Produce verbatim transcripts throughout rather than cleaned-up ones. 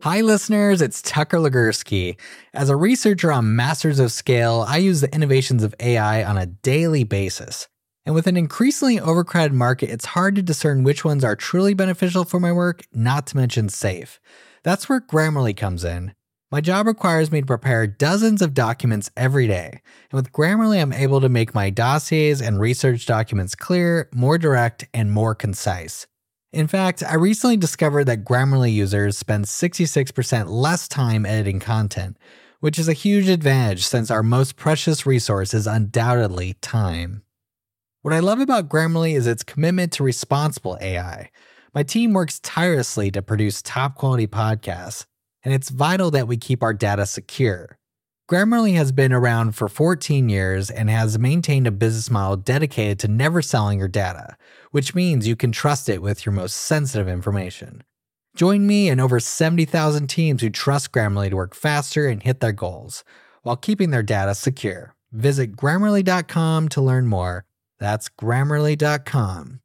Hi listeners, it's Tucker Legursky. As a researcher on Masters of Scale, I use the innovations of A I on a daily basis. And with an increasingly overcrowded market, it's hard to discern which ones are truly beneficial for my work, not to mention safe. That's where Grammarly comes in. My job requires me to prepare dozens of documents every day. And with Grammarly, I'm able to make my dossiers and research documents clear, more direct, and more concise. In fact, I recently discovered that Grammarly users spend sixty-six percent less time editing content, which is a huge advantage since our most precious resource is undoubtedly time. What I love about Grammarly is its commitment to responsible A I. My team works tirelessly to produce top-quality podcasts, and it's vital that we keep our data secure. Grammarly has been around for fourteen years and has maintained a business model dedicated to never selling your data, which means you can trust it with your most sensitive information. Join me and over seventy thousand teams who trust Grammarly to work faster and hit their goals, while keeping their data secure. Visit Grammarly dot com to learn more. That's Grammarly dot com.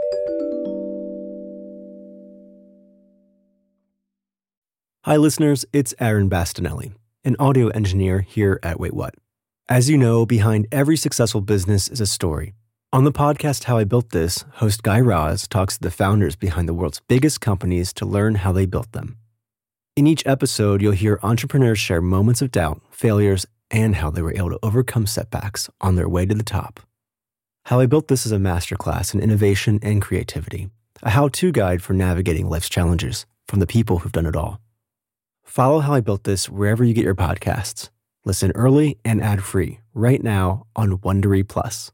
Hi listeners, it's Aaron Bastinelli, an audio engineer here at Wait What. As you know, behind every successful business is a story. On the podcast How I Built This, host Guy Raz talks to the founders behind the world's biggest companies to learn how they built them. In each episode, you'll hear entrepreneurs share moments of doubt, failures, and how they were able to overcome setbacks on their way to the top. How I Built This is a masterclass in innovation and creativity, a how-to guide for navigating life's challenges from the people who've done it all. Follow How I Built This wherever you get your podcasts. Listen early and ad-free right now on Wondery Plus.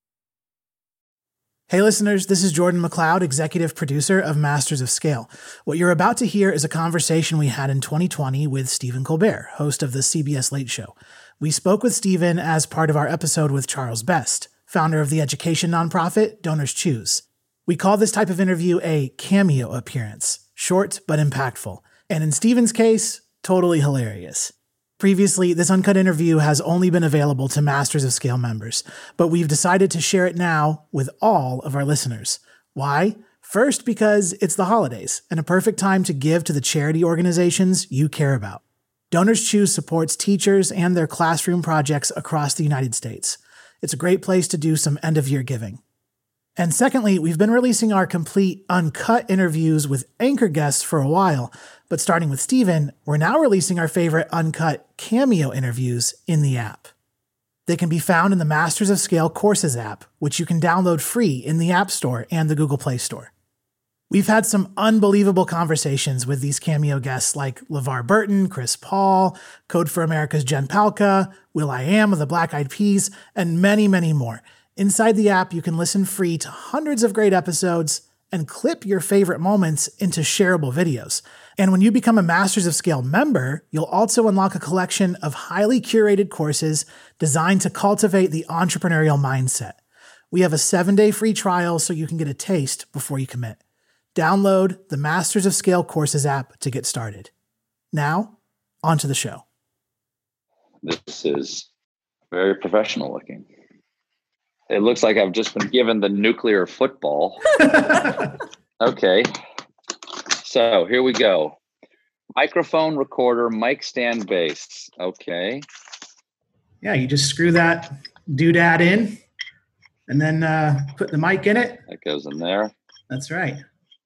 Hey listeners, this is Jordan McLeod, executive producer of Masters of Scale. What you're about to hear is a conversation we had in twenty twenty with Stephen Colbert, host of the C B S Late Show. We spoke with Stephen as part of our episode with Charles Best, founder of the education nonprofit Donors Choose. We call this type of interview a cameo appearance, short but impactful. And in Stephen's case, totally hilarious. Previously, this uncut interview has only been available to Masters of Scale members, but we've decided to share it now with all of our listeners. Why? First, because it's the holidays and a perfect time to give to the charity organizations you care about. Donors Choose supports teachers and their classroom projects across the United States. It's a great place to do some end-of-year giving. And secondly, we've been releasing our complete uncut interviews with anchor guests for a while, but starting with Stephen, we're now releasing our favorite uncut cameo interviews in the app. They can be found in the Masters of Scale Courses app, which you can download free in the App Store and the Google Play Store. We've had some unbelievable conversations with these cameo guests like LeVar Burton, Chris Paul, Code for America's Jen Palka, will.i.am of the Black Eyed Peas, and many, many more. Inside the app, you can listen free to hundreds of great episodes and clip your favorite moments into shareable videos. And when you become a Masters of Scale member, you'll also unlock a collection of highly curated courses designed to cultivate the entrepreneurial mindset. We have a seven-day free trial so you can get a taste before you commit. Download the Masters of Scale Courses app to get started. Now, on to the show. This is very professional looking. It looks like I've just been given the nuclear football. Okay. So here we go. Microphone, recorder, mic stand, bass. Okay. Yeah, you just screw that doodad in and then uh, put the mic in it. That goes in there. That's right.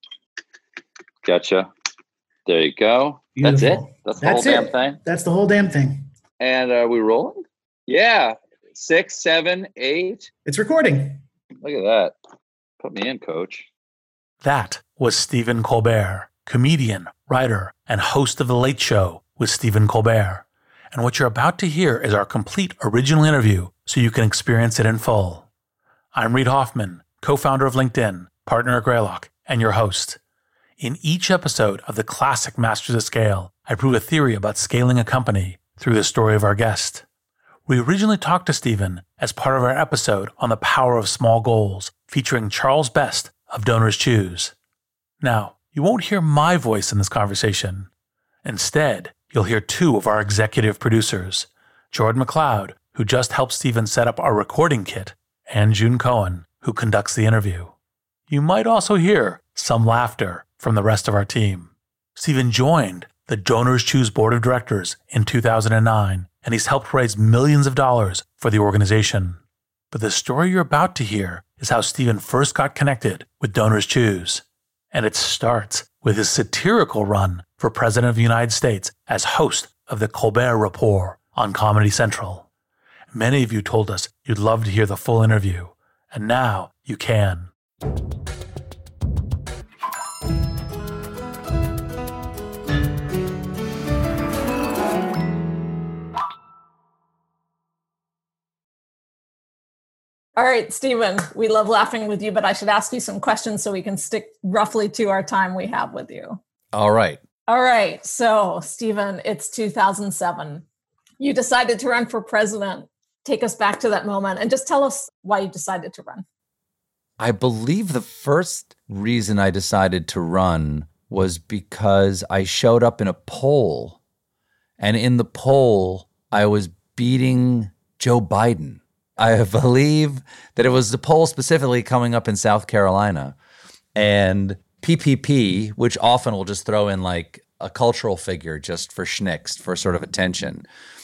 Gotcha. There you go. Beautiful. That's it? That's the That's whole it. damn thing? That's the whole damn thing. And are we rolling? Yeah. Six, seven, eight. It's recording. Look at that. Put me in, coach. That was Stephen Colbert, comedian, writer, and host of The Late Show with Stephen Colbert. And what you're about to hear is our complete original interview so you can experience it in full. I'm Reid Hoffman, co-founder of LinkedIn, partner at Greylock, and your host. In each episode of the classic Masters of Scale, I prove a theory about scaling a company through the story of our guest. We originally talked to Stephen as part of our episode on the power of small goals, featuring Charles Best of Donors Choose. Now, you won't hear my voice in this conversation. Instead, you'll hear two of our executive producers, Jordan McLeod, who just helped Stephen set up our recording kit, and June Cohen, who conducts the interview. You might also hear some laughter from the rest of our team. Stephen joined the Donors Choose Board of Directors in two thousand nine, and he's helped raise millions of dollars for the organization. But the story you're about to hear is how Stephen first got connected with Donors Choose. And it starts with his satirical run for President of the United States as host of the Colbert Report on Comedy Central. Many of you told us you'd love to hear the full interview, and now you can. All right, Stephen, we love laughing with you, but I should ask you some questions so we can stick roughly to our time we have with you. All right. All right. So, Stephen, it's two thousand seven. You decided to run for president. Take us back to that moment and just tell us why you decided to run. I believe the first reason I decided to run was because I showed up in a poll, and in the poll, I was beating Joe Biden. I believe that it was the poll specifically coming up in South Carolina, and P P P, which often will just throw in like a cultural figure just for schnicks, for sort of attention.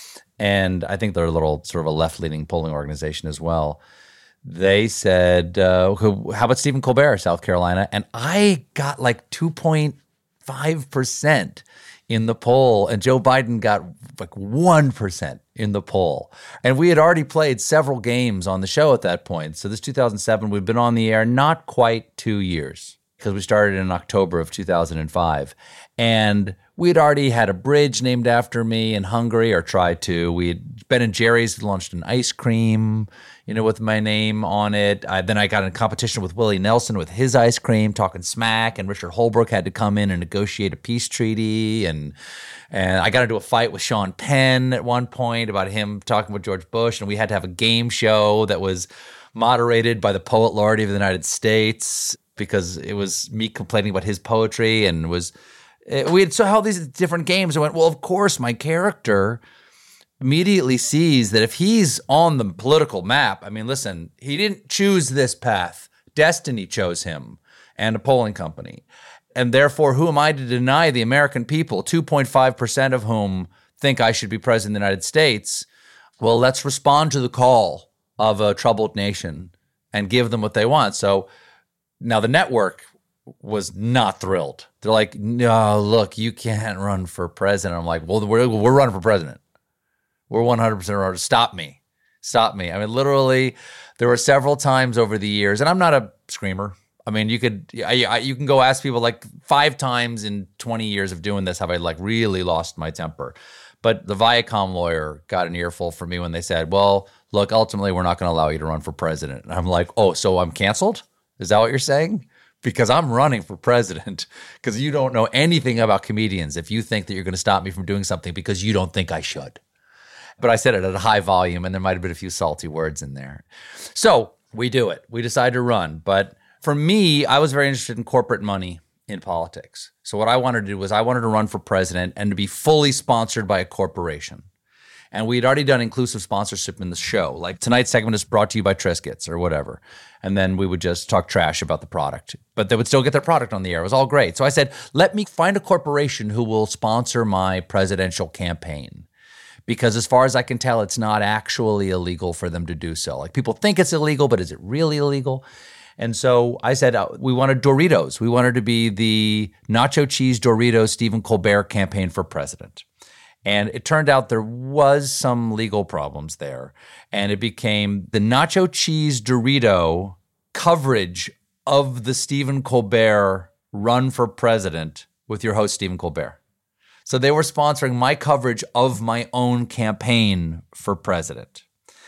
And I think they're a little sort of a left-leaning polling organization as well. They said, uh, how about Stephen Colbert, South Carolina? And I got like two point five percent in the poll, and Joe Biden got like one percent in the poll. And we had already played several games on the show at that point. So this two thousand seven, we've been on the air not quite two years because we started in October of two thousand five. And we had already had a bridge named after me in Hungary, or tried to. We had, Ben and Jerry's launched an ice cream, you know, with my name on it. I, then I got in competition with Willie Nelson with his ice cream, talking smack, and Richard Holbrooke had to come in and negotiate a peace treaty. And and I got into a fight with Sean Penn at one point about him talking with George Bush, and we had to have a game show that was moderated by the Poet Laureate of the United States because it was me complaining about his poetry, and was we had so how these different games. I went, well, of course, my character immediately sees that if he's on the political map, I mean, listen, he didn't choose this path. Destiny chose him and a polling company. And therefore, who am I to deny the American people, two point five percent of whom think I should be president of the United States? Well, let's respond to the call of a troubled nation and give them what they want. So now the network was not thrilled. They're like, no, look, you can't run for president. I'm like, well, we're, we're running for president. We're one hundred percent running. Stop me. Stop me. I mean, literally, there were several times over the years, and I'm not a screamer. I mean, you could, I, I, you can go ask people like five times in twenty years of doing this have I like really lost my temper. But the Viacom lawyer got an earful from me when they said, well, look, ultimately, we're not going to allow you to run for president. And I'm like, oh, so I'm canceled? Is that what you're saying? Because I'm running for president because you don't know anything about comedians if you think that you're going to stop me from doing something because you don't think I should. But I said it at a high volume, and there might have been a few salty words in there. So we do it. We decide to run. But for me, I was very interested in corporate money in politics. So what I wanted to do was I wanted to run for president and to be fully sponsored by a corporation. And we'd already done inclusive sponsorship in the show. Like tonight's segment is brought to you by Triscuits or whatever. And then we would just talk trash about the product. But they would still get their product on the air. It was all great. So I said, let me find a corporation who will sponsor my presidential campaign. Because as far as I can tell, it's not actually illegal for them to do so. Like people think it's illegal, but is it really illegal? And so I said, uh, we wanted Doritos. We wanted to be the nacho cheese Doritos Stephen Colbert campaign for president. And it turned out there was some legal problems there. And it became the nacho cheese Dorito coverage of the Stephen Colbert run for president with your host, Stephen Colbert. So they were sponsoring my coverage of my own campaign for president.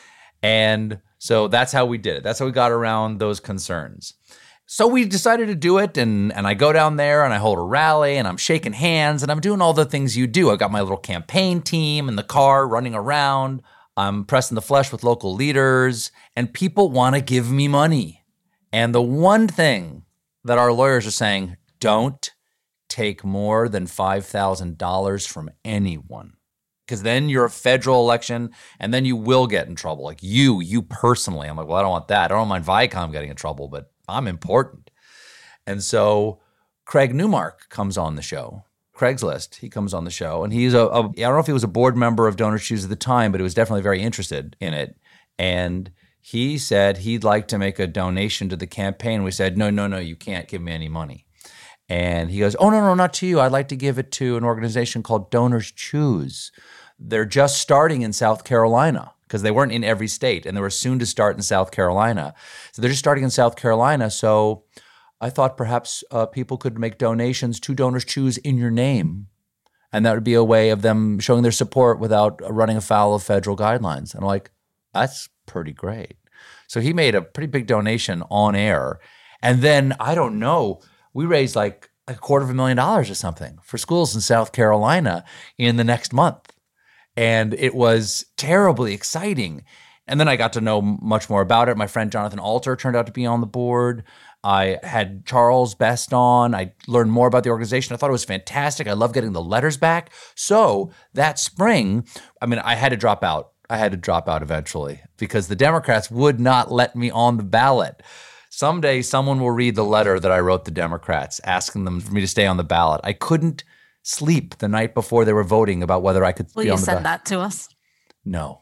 And so that's how we did it. That's how we got around those concerns. So we decided to do it, and, and I go down there and I hold a rally and I'm shaking hands and I'm doing all the things you do. I've got my little campaign team in the car running around. I'm pressing the flesh with local leaders, and people want to give me money. And the one thing that our lawyers are saying, don't take more than five thousand dollars from anyone. Because then you're a federal election, and then you will get in trouble. Like you, you personally. I'm like, well, I don't want that. I don't mind Viacom getting in trouble, but I'm important. And so Craig Newmark comes on the show, Craigslist. He comes on the show, and he's a, a I don't know if he was a board member of Donors Choose at the time, but he was definitely very interested in it. And he said he'd like to make a donation to the campaign. We said, no, no, no, you can't give me any money. And he goes, oh, no, no, not to you. I'd like to give it to an organization called Donors Choose. They're just starting in South Carolina because they weren't in every state, and they were soon to start in South Carolina. So they're just starting in South Carolina. So I thought perhaps uh, people could make donations to Donors Choose in your name, and that would be a way of them showing their support without running afoul of federal guidelines. And I'm like, that's pretty great. So he made a pretty big donation on air. And then, I don't know, we raised like a quarter of a million dollars or something for schools in South Carolina in the next month. And it was terribly exciting. And then I got to know much more about it. My friend Jonathan Alter turned out to be on the board. I had Charles Best on. I learned more about the organization. I thought it was fantastic. I love getting the letters back. So that spring, I mean, I had to drop out. I had to drop out eventually because the Democrats would not let me on the ballot. Someday someone will read the letter that I wrote the Democrats asking them for me to stay on the ballot. I couldn't sleep the night before they were voting about whether I could Will be on you the send ballot. that to us? No.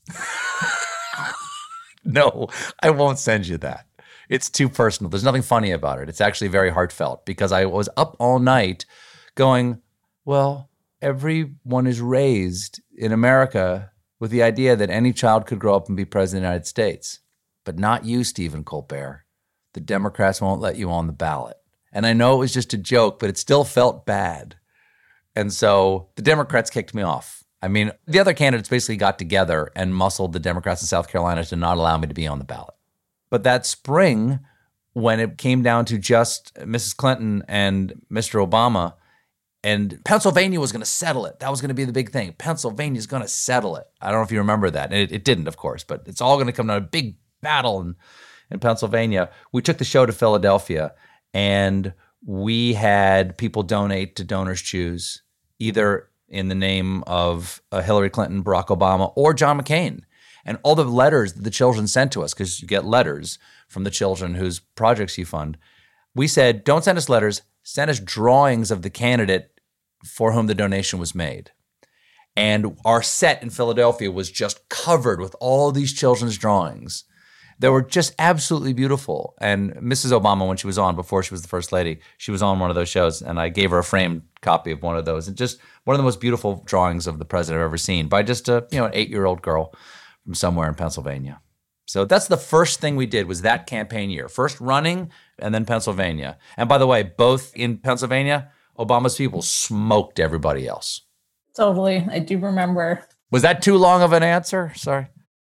No, I won't send you that. It's too personal. There's nothing funny about it. It's actually very heartfelt because I was up all night going, well, everyone is raised in America with the idea that any child could grow up and be president of the United States, but not you, Stephen Colbert. The Democrats won't let you on the ballot. And I know it was just a joke, but it still felt bad. And so the Democrats kicked me off. I mean, the other candidates basically got together and muscled the Democrats in South Carolina to not allow me to be on the ballot. But that spring, when it came down to just Missus Clinton and Mister Obama, and Pennsylvania was going to settle it. That was going to be the big thing. Pennsylvania's going to settle it. I don't know if you remember that. And it, it didn't, of course, but it's all going to come down to a big battle in, in Pennsylvania. We took the show to Philadelphia, and we had people donate to Donors Choose, either in the name of uh, Hillary Clinton, Barack Obama, or John McCain. And all the letters that the children sent to us, because you get letters from the children whose projects you fund, we said, don't send us letters, send us drawings of the candidate for whom the donation was made. And our set in Philadelphia was just covered with all these children's drawings. They were just absolutely beautiful. And Missus Obama, when she was on, before she was the first lady, she was on one of those shows, and I gave her a framed copy of one of those. And just one of the most beautiful drawings of the president I've ever seen by just a, you know, an eight-year-old girl from somewhere in Pennsylvania. So that's the first thing we did was that campaign year. First running and then Pennsylvania. And by the way, both in Pennsylvania, Obama's people smoked everybody else. Totally. I do remember. Was that too long of an answer? Sorry.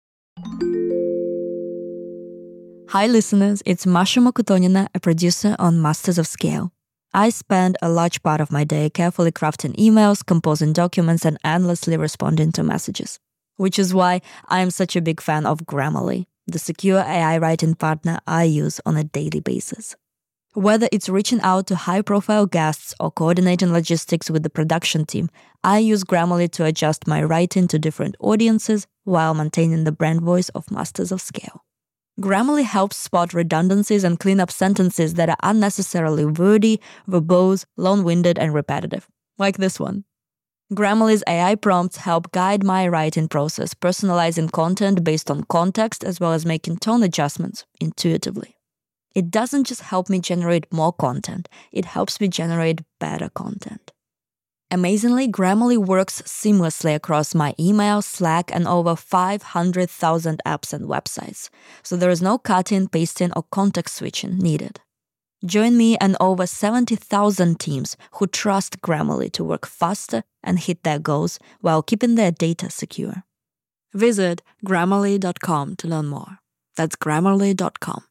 Hi, listeners. It's Masha Mokutonina, a producer on Masters of Scale. I spend a large part of my day carefully crafting emails, composing documents, and endlessly responding to messages. Which is why I am such a big fan of Grammarly, the secure A I writing partner I use on a daily basis. Whether it's reaching out to high-profile guests or coordinating logistics with the production team, I use Grammarly to adjust my writing to different audiences while maintaining the brand voice of Masters of Scale. Grammarly helps spot redundancies and clean up sentences that are unnecessarily wordy, verbose, long-winded, and repetitive, like this one. Grammarly's A I prompts help guide my writing process, personalizing content based on context as well as making tone adjustments intuitively. It doesn't just help me generate more content, it helps me generate better content. Amazingly, Grammarly works seamlessly across my email, Slack, and over five hundred thousand apps and websites, so there is no cutting, pasting, or context switching needed. Join me and over seventy thousand teams who trust Grammarly to work faster and hit their goals while keeping their data secure. Visit Grammarly dot com to learn more. That's Grammarly dot com.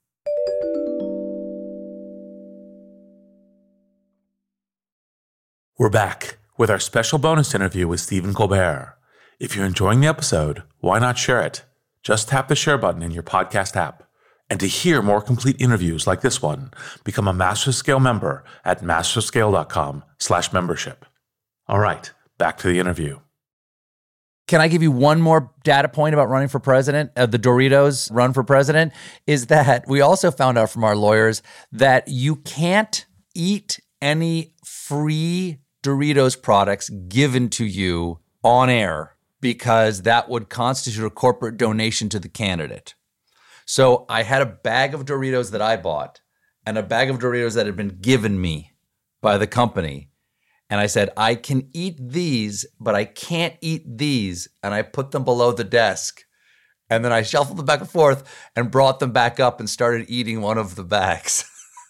We're back with our special bonus interview with Stephen Colbert. If you're enjoying the episode, why not share it? Just tap the share button in your podcast app. And to hear more complete interviews like this one, become a Masters of Scale member at masterscale.com slash membership. All right, back to the interview. Can I give you one more data point about running for president, uh, the Doritos run for president, is that we also found out from our lawyers that you can't eat any free Doritos products given to you on air because that would constitute a corporate donation to the candidate. So I had a bag of Doritos that I bought and a bag of Doritos that had been given me by the company. And I said, I can eat these, but I can't eat these. And I put them below the desk. And then I shuffled them back and forth and brought them back up and started eating one of the bags.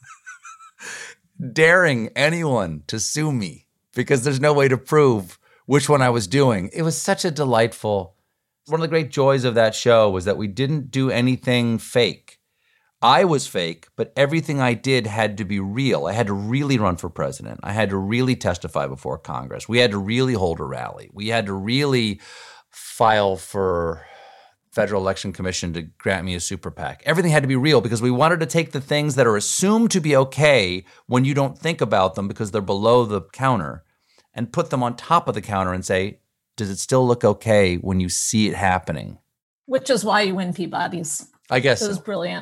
Daring anyone to sue me because there's no way to prove which one I was doing. It was such a delightful, one of the great joys of that show was that we didn't do anything fake. I was fake, but everything I did had to be real. I had to really run for president. I had to really testify before Congress. We had to really hold a rally. We had to really file for Federal Election Commission to grant me a super PAC. Everything had to be real because we wanted to take the things that are assumed to be okay when you don't think about them because they're below the counter and put them on top of the counter and say, does it still look okay when you see it happening? Which is why you win Peabody's. I guess It was so. brilliant.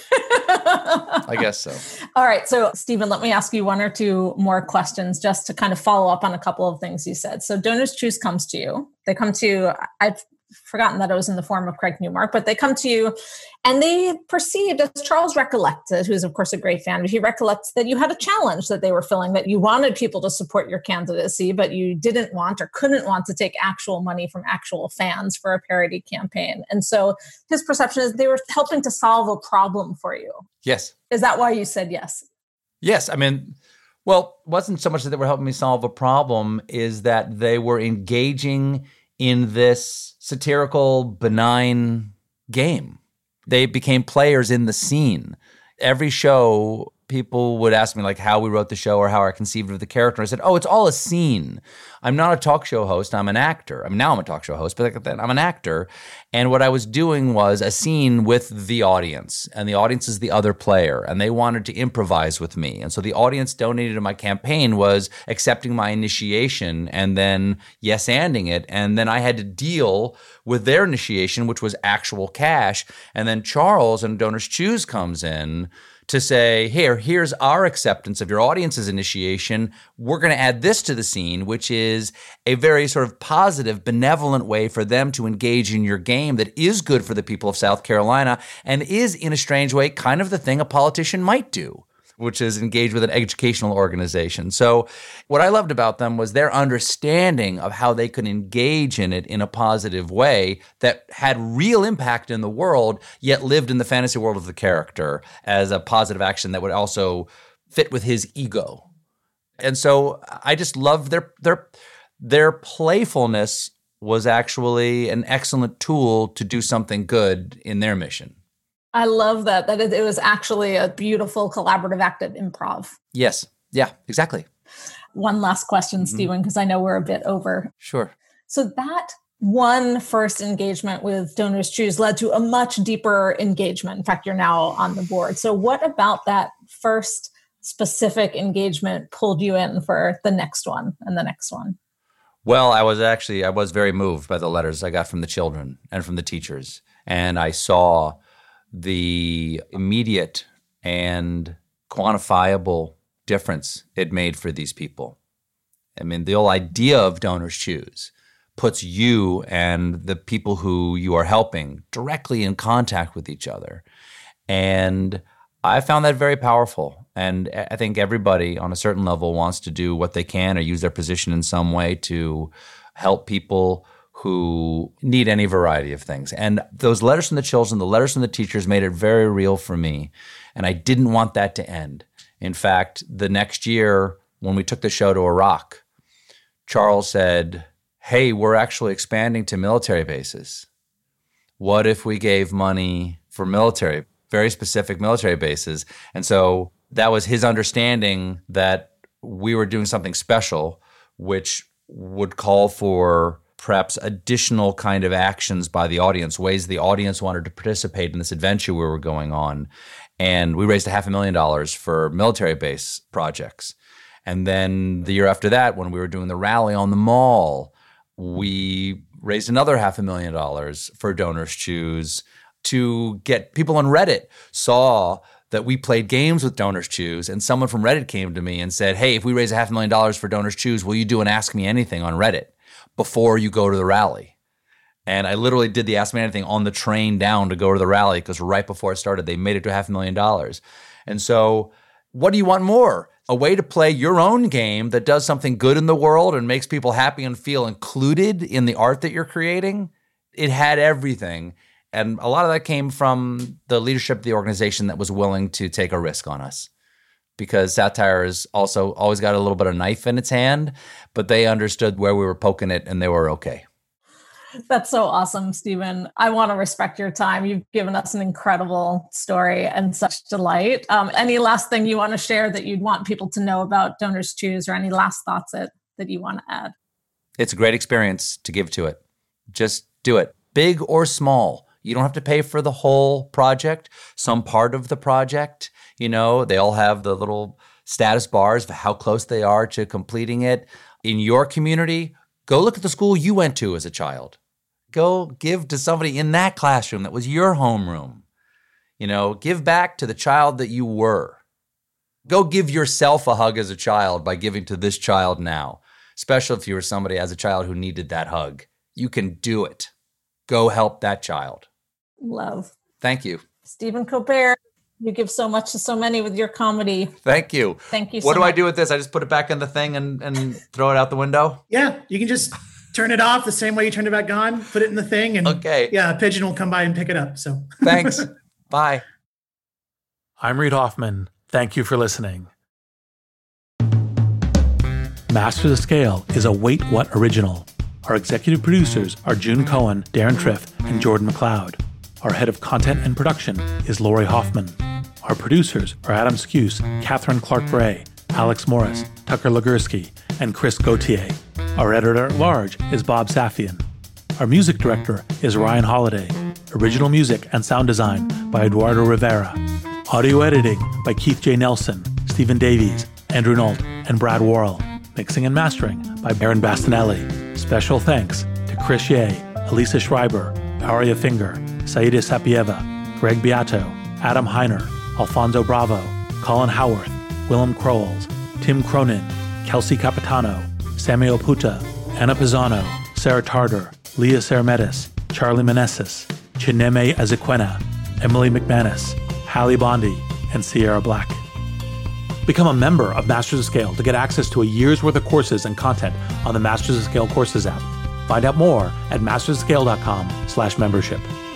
I guess so. All right. So, Stephen, let me ask you one or two more questions just to kind of follow up on a couple of things you said. So, Donors Choose comes to you. They come to you. I've forgotten that it was in the form of Craig Newmark, but they come to you and they perceived, as Charles recollected, who's of course a great fan, but he recollects that you had a challenge that they were filling, that you wanted people to support your candidacy, but you didn't want or couldn't want to take actual money from actual fans for a parody campaign. And so his perception is they were helping to solve a problem for you. Yes. Is that why you said yes? Yes. I mean, well, it wasn't so much that they were helping me solve a problem, is that they were engaging in this satirical, benign game. They became players in the scene. Every show, people would ask me like how we wrote the show or how I conceived of the character. I said, oh, it's all a scene. I'm not a talk show host. I'm an actor. I mean, now I'm a talk show host, but I'm an actor. And what I was doing was a scene with the audience, and the audience is the other player, and they wanted to improvise with me. And so the audience donated to my campaign was accepting my initiation and then yes-anding it. And then I had to deal with their initiation, which was actual cash. And then Charles and Donors Choose comes in to say, here, here's our acceptance of your audience's initiation. We're going to add this to the scene, which is a very sort of positive, benevolent way for them to engage in your game that is good for the people of South Carolina and is, in a strange way, kind of the thing a politician might do, which is engage with an educational organization. So what I loved about them was their understanding of how they could engage in it in a positive way that had real impact in the world, yet lived in the fantasy world of the character as a positive action that would also fit with his ego. And so I just loved their their their playfulness was actually an excellent tool to do something good in their mission. I love that, that it, it was actually a beautiful collaborative act of improv. Yes. Yeah, exactly. One last question, mm-hmm. Stephen, because I know we're a bit over. Sure. So that one first engagement with Donors Choose led to a much deeper engagement. In fact, you're now on the board. So what about that first specific engagement pulled you in for the next one and the next one? Well, I was actually, I was very moved by the letters I got from the children and from the teachers. And I saw the immediate and quantifiable difference it made for these people. I mean, the whole idea of Donors Choose puts you and the people who you are helping directly in contact with each other. And I found that very powerful. And I think everybody on a certain level wants to do what they can or use their position in some way to help people who need any variety of things. And those letters from the children, the letters from the teachers made it very real for me. And I didn't want that to end. In fact, the next year when we took the show to Iraq, Charles said, hey, we're actually expanding to military bases. What if we gave money for military, very specific military bases? And so that was his understanding that we were doing something special, which would call for perhaps additional kind of actions by the audience, ways the audience wanted to participate in this adventure we were going on. And we raised a half a million dollars for military base projects. And then the year after that, when we were doing the rally on the mall, we raised another half a million dollars for Donors Choose to get people on Reddit saw that we played games with Donors Choose, and someone from Reddit came to me and said, hey, if we raise a half a million dollars for Donors Choose, will you do an Ask Me Anything on Reddit before you go to the rally? And I literally did the Ask Me Anything on the train down to go to the rally because right before it started, they made it to half a million dollars. And so what do you want more? A way to play your own game that does something good in the world and makes people happy and feel included in the art that you're creating? It had everything. And a lot of that came from the leadership of the organization that was willing to take a risk on us. Because satire has also always got a little bit of knife in its hand, but they understood where we were poking it and they were okay. That's so awesome, Stephen. I want to respect your time. You've given us an incredible story and such delight. Um, any last thing you want to share that you'd want people to know about Donors Choose, or any last thoughts that, that you want to add? It's a great experience to give to it. Just do it, big or small. You don't have to pay for the whole project, some part of the project. You know, they all have the little status bars of how close they are to completing it. In your community, go look at the school you went to as a child. Go give to somebody in that classroom that was your homeroom. You know, give back to the child that you were. Go give yourself a hug as a child by giving to this child now, especially if you were somebody as a child who needed that hug. You can do it. Go help that child. Love. Thank you. Stephen Colbert, you give so much to so many with your comedy. Thank you. Thank you so What do much. I do with this? I just put it back in the thing and, and throw it out the window? Yeah, you can just turn it off the same way you turned it back on, put it in the thing, and okay. Yeah, a pigeon will come by and pick it up. So thanks. Bye. I'm Reid Hoffman. Thank you for listening. Masters of Scale is a Wait What original. Our executive producers are June Cohen, Darren Triff, and Jordan McLeod. Our head of content and production is Lori Hoffman. Our producers are Adam Skuse, Catherine Clark-Bray, Alex Morris, Tucker Legursky, and Chris Gauthier. Our editor-at-large is Bob Safian. Our music director is Ryan Holiday. Original music and sound design by Eduardo Rivera. Audio editing by Keith J. Nelson, Stephen Davies, Andrew Nault, and Brad Worrell. Mixing and mastering by Aaron Bastinelli. Special thanks to Chris Ye, Elisa Schreiber, Aria Finger, Saida Sapieva, Greg Beato, Adam Heiner, Alfonso Bravo, Colin Howarth, Willem Krols, Tim Cronin, Kelsey Capitano, Samuel Puta, Anna Pisano, Sarah Tartar, Leah Sermetis, Charlie Meneses, Chineme Azequena, Emily McManus, Hallie Bondi, and Sierra Black. Become a member of Masters of Scale to get access to a year's worth of courses and content on the Masters of Scale Courses app. Find out more at mastersofscale.com slash membership.